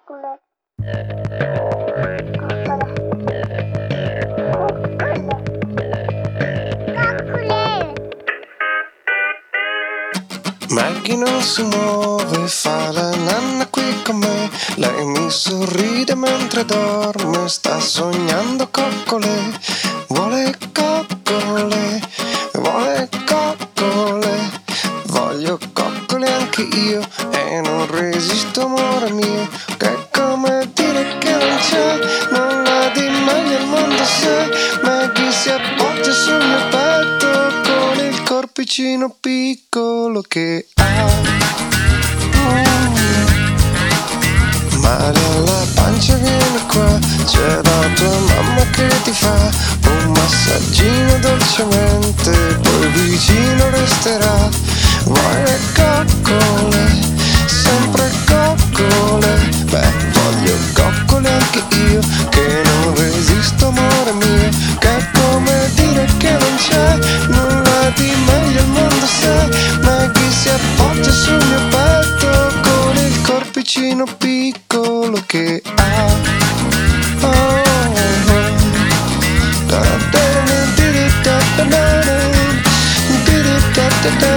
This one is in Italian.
coccole. Maggie non si muove, fa la nanna qui con me. Lei mi sorride mentre dorme, sta sognando coccole. Vuole coccole, vuole coccole. Voglio coccole anche io e non resisto, amore mio. Che è come dire che non c'è nulla di meglio al mondo se Maggie si appoggia sul mio petto con il corpicino piccolo che ha. Male alla pancia, vieni qua, c'è la tua mamma che ti fa un massaggino dolcemente, poi vicino resterà. Vuoi le coccole, sempre coccole, beh voglio coccole anche io, che non resisto, amore mio, che è come dire che non c'è nulla di meglio al mondo se Maggie si appoggia sul mio petto con il corpicino piccolo che ha. Oh, oh. Da da da da da da da da da da da.